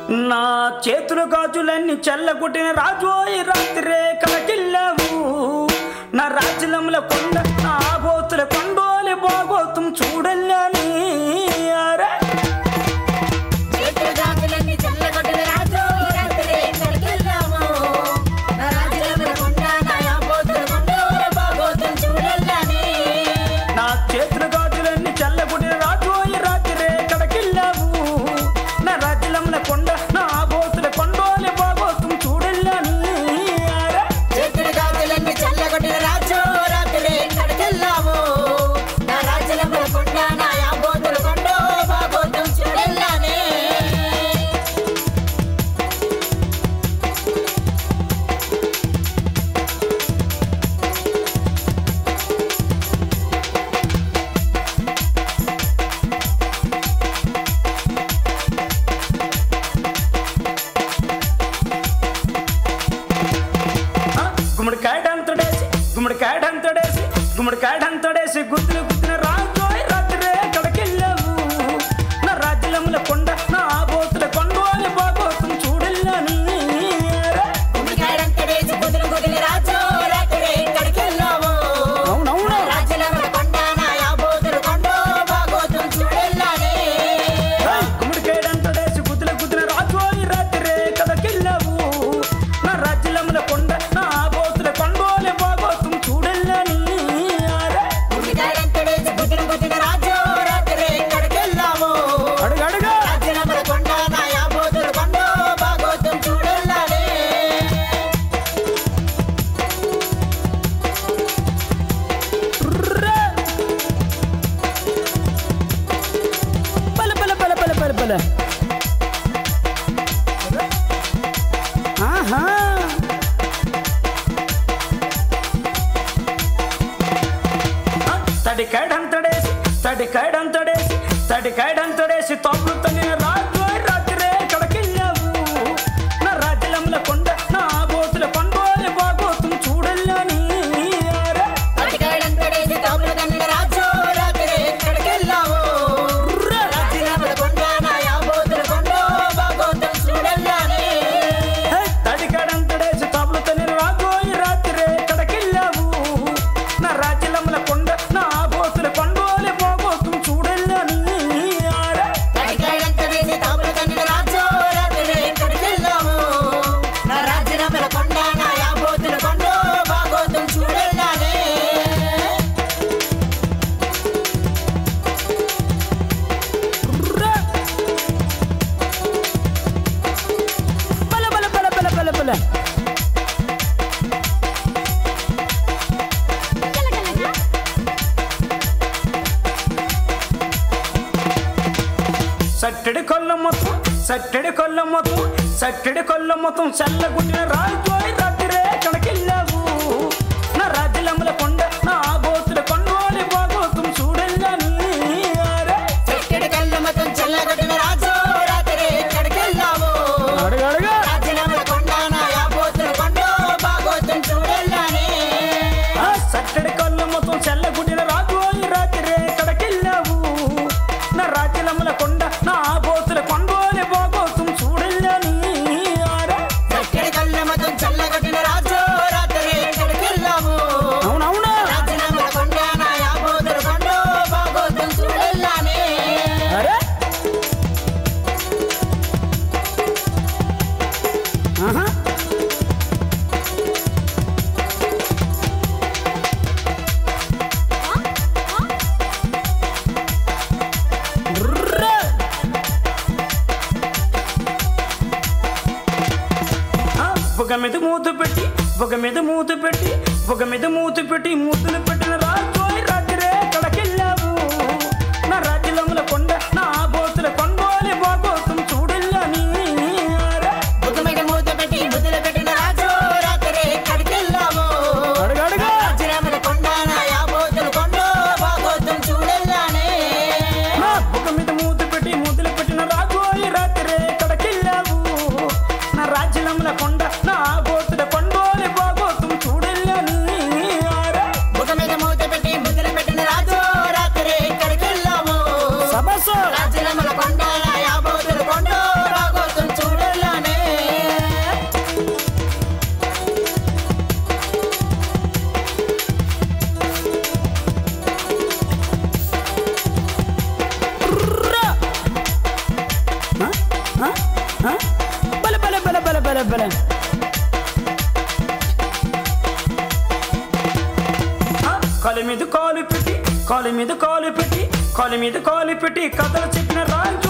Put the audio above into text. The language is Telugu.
నా చేతులు గాజులన్నీ చల్లగొట్టిన రాజోయి రాత్రే కలకిల్లావు నా రాజ్యముల కొండ నా బోతుల కొండోలి బాగోతం చూడల్లని అరే నా చేతులు గాజులన్నీ చల్లగొట్టిన రాజోయి రాత్రే కలకిల్లావు నా రాజ్యముల కొండ నా బోతుల కొండోలి బాగోతం చూడల్లని అరే చేతులు గాజులన్నీ చల్లగొట్టిన రాజు రాత్రే కడకెళ్ళాము నా రాజ్యముల కొండ నా బోతుల కొండో బాగోతం చూడల్లని గుమ్మడికాయ డంతడేసి గుద్దులు గుద్దిన రాజోయ్ రాత్రే కడకెళ్ళావు నా రాజ్యముల కొండ నా బోతుల కొండోలి బాగోతం చూడల్లని గుమ్మడికాయడంతడేసి గుద్దులు గుద్దిన రాజు రాత్రే కడకెళ్ళాము అవునవును రాజ్యముల కొండ నా బోతుల కొండో బాగోతం చూడల్లని గుమ్మడికాయ డంతడేసి గుద్దులు గుద్దిన రాజోయ్ రాత్రే కడకెళ్ళావు నా రాజ్యముల కొండ నా బోతుల కొండోలి బాగోతం చూడల్లని తడికాయడంతడేసి తోపులు తగిన రాజోయ్ రాత్రే కడకెళ్ళావు నా రాజ్యముల కొండ నా బోతుల కొండోలి బాగోతం చూడల్లని తడికాయడంతడేసి తోపులు తగిన రాజోయ్ రాత్రే కడకెళ్ళావు నా రాజ్యముల కొండ నా బోతుల కొండోలి బాగోతం చూడల్లని సట్టడి కొల్ల మొత్తం చల్లగుట్టిన రాజోయ్ రాత్రే కడకెళ్ళావు నా రాజ్యముల కొండ నా బోతుల కొండోలి బాగోతం చూడల్లని చల్లగొట్టిన రాజు రాత్రే కడకెళ్ళాము రాజ్యముల కొండ నా బోతుల కొండో బాగోతం చూడల్లని సట్టడి కొల్ల మొత్తం చల్లగుట్టిన రాజోయ్ రాత్రే కడకెళ్ళావు నా రాజ్యముల కొండ నా బోతుల కొండోలి బాగోతం చూడల్లని చల్లగొట్టిన రాజు రాత్రే కడకెళ్ళాము అవునవునా రాజ్యముల కొండ నా బోతుల కొండో బాగోతం చూడల్లని అరే మూతు పెట్టి మూతులు పెట్టిన రాజోయ్ రాత్రే కడకెళ్ళావు నా రాజ్యముల కొండ నా బోతుల కొండోలి బాగోతం చూడల్లని మూత పెట్టి ముద్దులు పెట్టిన రాజు రాత్రే కడకెళ్ళాము రాజ్యముల కొండ నా బోతుల కొండో బాగోతం చూడల్లని బుగ్గ మీద మూతు పెట్టి మూతులు పెట్టిన రాజోయ్ రాత్రే కడకెళ్ళావు నా రాజ్యముల కొండ నా బోతుల కొండోలి బాగోతం చూడల్లని ముఖ మీద బల బల బల బల బల బల కాలు మీద కాలు పెట్టి కాలు మీద కాలు పెట్టి కాలు మీద కాలు పెట్టి కథలు చెప్పిన రాజు